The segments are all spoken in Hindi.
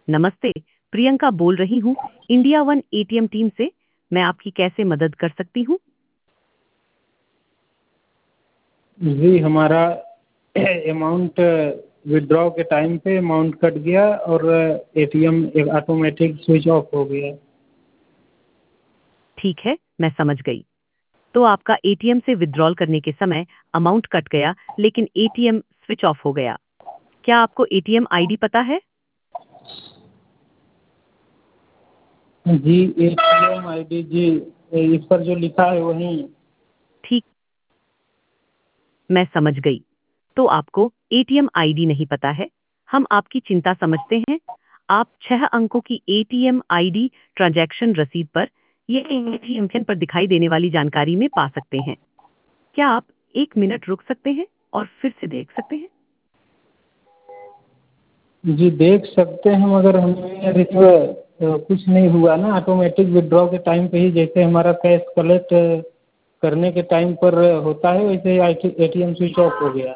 नमस्ते, प्रियंका बोल रही हूँ, इंडिया वन एटीएम टीम से। मैं आपकी कैसे मदद कर सकती हूँ? जी हमारा अमाउंट विड्रॉ के टाइम पे अमाउंट कट गया और एटीएम ऑटोमेटिक स्विच ऑफ हो गया। ठीक है, मैं समझ गई। तो आपका एटीएम से विड्रॉल करने के समय अमाउंट कट गया, लेकिन एटीएम स्विच ऑफ हो गया। क्या आपको एटीएम आईडी पता है? जी एटीएम आईडी जी इस पर जो लिखा है वही। ठीक, मैं समझ गई। तो आपको एटीएम आईडी नहीं पता है। हम आपकी चिंता समझते हैं। आप 6 अंकों की एटीएम आईडी ट्रांजैक्शन रसीद पर ये एटीएम पिन पर दिखाई देने वाली जानकारी में पा सकते हैं। क्या आप 1 मिनट रुक सकते हैं और फिर से देख सकते हैं? जी देख सकते हैं मगर हमें कुछ नहीं हुआ ना, ऑटोमेटिक विड्रॉ के टाइम पे ही जैसे हमारा कैश कलेक्ट करने के टाइम पर होता है वैसे ही एटीएम स्विच ऑफ हो गया।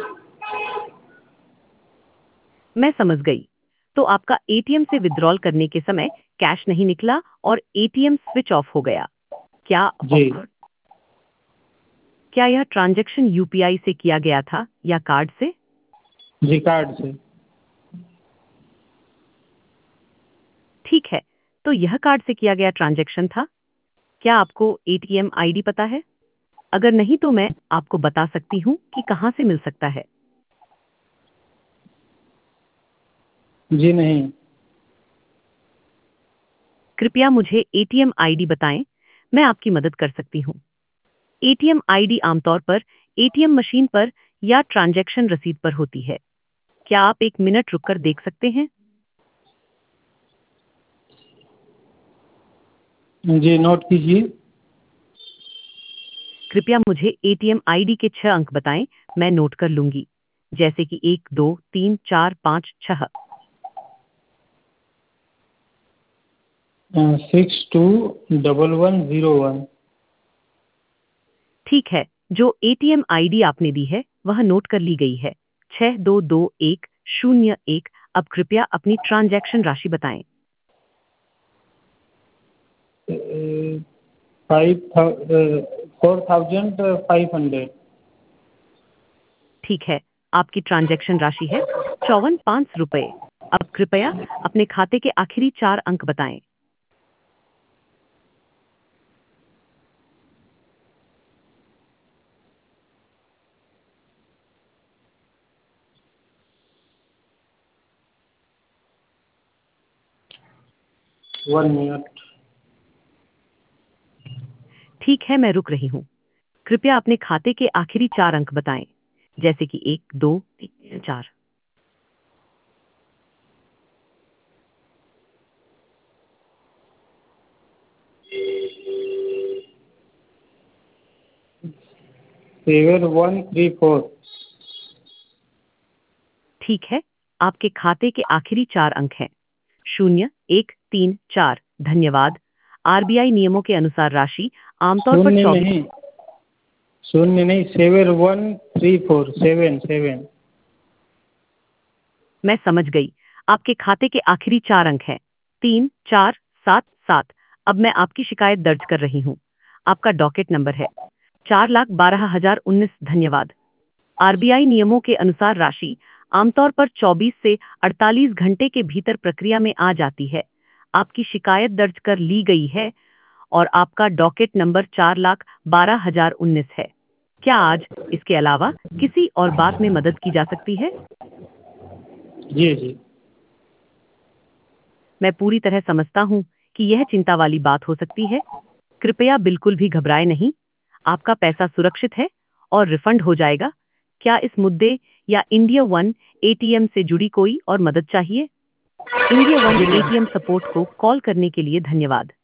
मैं समझ गई। तो आपका एटीएम से विड्रॉल करने के समय कैश नहीं निकला और एटीएम स्विच ऑफ हो गया। क्या जी क्या यह ट्रांजैक्शन यूपीआई से किया गया था या कार्ड से? जी कार्ड से। ठीक है, तो यह कार्ड से किया गया ट्रांजैक्शन था। क्या आपको एटीएम आईडी पता है? अगर नहीं तो मैं आपको बता सकती हूँ कि कहाँ से मिल सकता है। जी नहीं। कृपया मुझे एटीएम आईडी बताएं, मैं आपकी मदद कर सकती हूँ। एटीएम आईडी आमतौर पर एटीएम मशीन पर या ट्रांजैक्शन रसीद पर होती है। क्या आप 1 मिनट रुककर देख सकते हैं? जी नोट कीजिए। कृपया मुझे एटीएम आईडी के 6 अंक बताएं, मैं नोट कर लूंगी। जैसे कि 1, 2, 3, 4, 5, 6। 621101। ठीक है, जो एटीएम आईडी आपने दी है वह नोट कर ली गई है। 622101। अब कृपया अपनी ट्रांजैक्शन राशि बताएं। 4500। ठीक है, आपकी ट्रांजैक्शन राशि है 54,500 रुपये। अब कृपया अपने खाते के आखिरी 4 अंक बताएं। 1 मिनट। ठीक है, मैं रुक रही हूँ। कृपया अपने खाते के आखिरी 4 अंक बताएं, जैसे कि 1, 2, 3, 4। 7134। ठीक है, आपके खाते के आखिरी 4 अंक हैं 0134। धन्यवाद। आरबीआई नियमों के अनुसार राशि आमतौर पर शून्य 24। नहीं, शून्य नहीं, 7134, 7 7। मैं समझ गई। आपके खाते के आखिरी 4 अंक हैं 3477। अब मैं आपकी शिकायत दर्ज कर रही हूँ। आपका डॉकेट नंबर है 4,12,019। धन्यवाद। आरबीआई नियमों के अनुसार राशि आमतौर पर 24 से 48 घंटे के भीतर प्रक्रिया में आ जाती है। आपकी शिकायत दर्ज कर ली गई है और आपका डॉकेट नंबर 4,12,019 है। क्या आज इसके अलावा किसी और बात में मदद की जा सकती है? जी जी। मैं पूरी तरह समझता हूँ कि यह चिंता वाली बात हो सकती है। कृपया बिल्कुल भी घबराएं नहीं। आपका पैसा सुरक्षित है और रिफंड हो जाएगा। क्या इस मुद्दे या इंडिया वन एटीएम से जुड़ी कोई और मदद चाहिए? इंडिया वन एटीएम सपोर्ट को कॉल करने के लिए धन्यवाद।